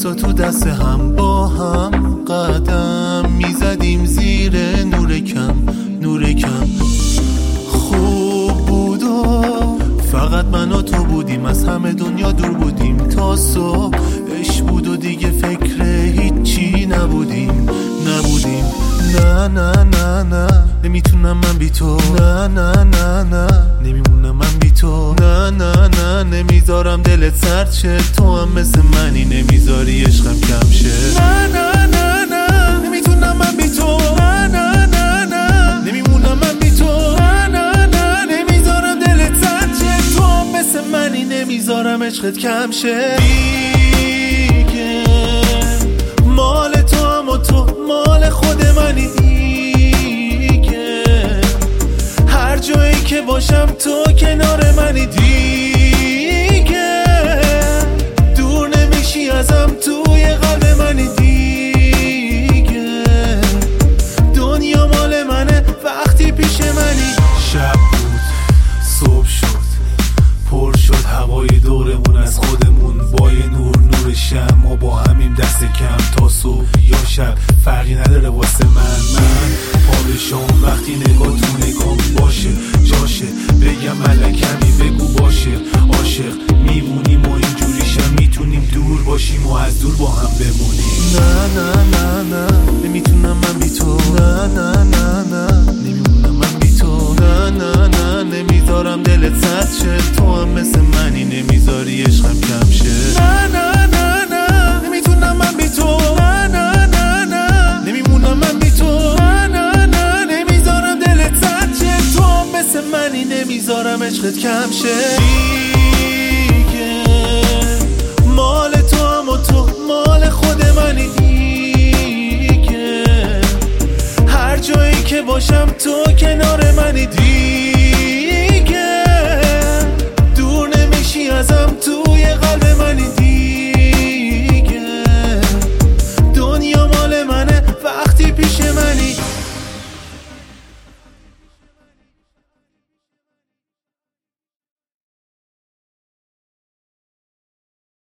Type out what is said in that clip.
تا تو دست هم با هم قدم میزدیم زیر نور کم خوب بود و فقط من و تو بودیم، از همه دنیا دور بودیم تا صبح عشق بود و دیگه فکر هیچی نبودیم. نه نه نه نه نمیتونم من بی تو، نه نه نه نه نمیمونم من بی تو، نه نه نه نمیذارم دلت سرد شه، تو هم مثل منی نمیذاری عشقم کم شه. نه نه نه نه نمیتونم من بی تو، نه نه نه نه نمیمونم من بی تو، نه نه نه نمیذارم دلت سرد شه، تو هم مثل منی نمیذارم عشقت کم شه. دیگه مال تو هم و تو مال خود منی دیگه، هر جایی که باشم تو کنار منی دیگه، دور نمیشی ازم توی قلب منی دیگه، دنیا مال منه وقتی پیش منی. شب بود صبح شد پر شد هوای دورمون از خودمون، با یه نور شم ما با همیم دست کم تا صبح یا شب فرقی نداره واسه من پادشام وقتی نگاه تو نگام باشه جاشه، بگم ملکمی بگو باشه عاشق میمونیم و اینجوریشم میتونیم دور باشیم و از دور با هم بمونیم. نه نه نه نه نمیتونم من بی تو، نه نه نه نه نمیمونم من بی تو، نه نه نه نمیذارم دلت سرد شه، تو هم مثل منی نمیذاری عشقم کم شه. نه نه نه نه نمیتونم من بی تو، نه نه نه نه نمیمونم من بی تو، نه نه نه نمیذارم دلت سرد شه، تو هم مثل منی نمیذارم عشقت کم شه. دیگه مال تو هم و تو مال خود منی دیگه، هر جایی که باشم تو کنار منی دیگه، دور نمیشی ازم توی قلب